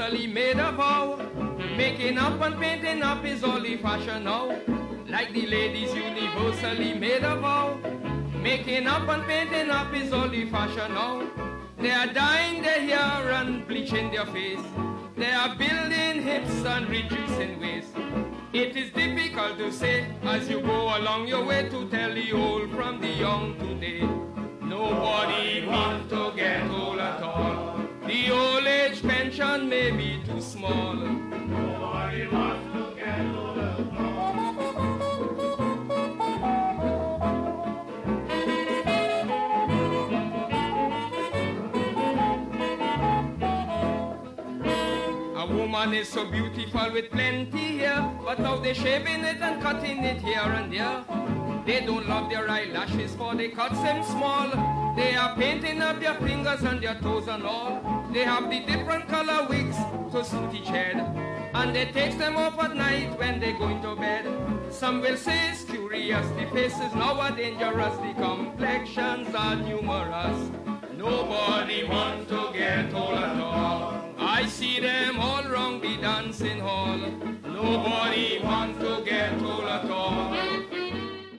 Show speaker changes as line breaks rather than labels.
universally made a vow. Making up and painting up is all the fashion now. Like the ladies universally made a vow. Making up and painting up is all the fashion now. They are dyeing their hair and bleaching their face. They are building hips and reducing waist. It is difficult to say as you go along your way to tell the old from the young today. Nobody means to get old at all. The old age pension may be too small. Nobody wants to get old at all. A woman is so beautiful with plenty hair, but now they're shaving it and cutting it here and there. They don't love their eyelashes for they cut them small. They are painting up their fingers and their toes and all. They have the different color wigs to suit each head, and they take them off at night when they go into bed. Some will say it's curious, the faces now are dangerous, the complexions are numerous. Nobody wants to get old at all. I see them all round the dancing hall. Nobody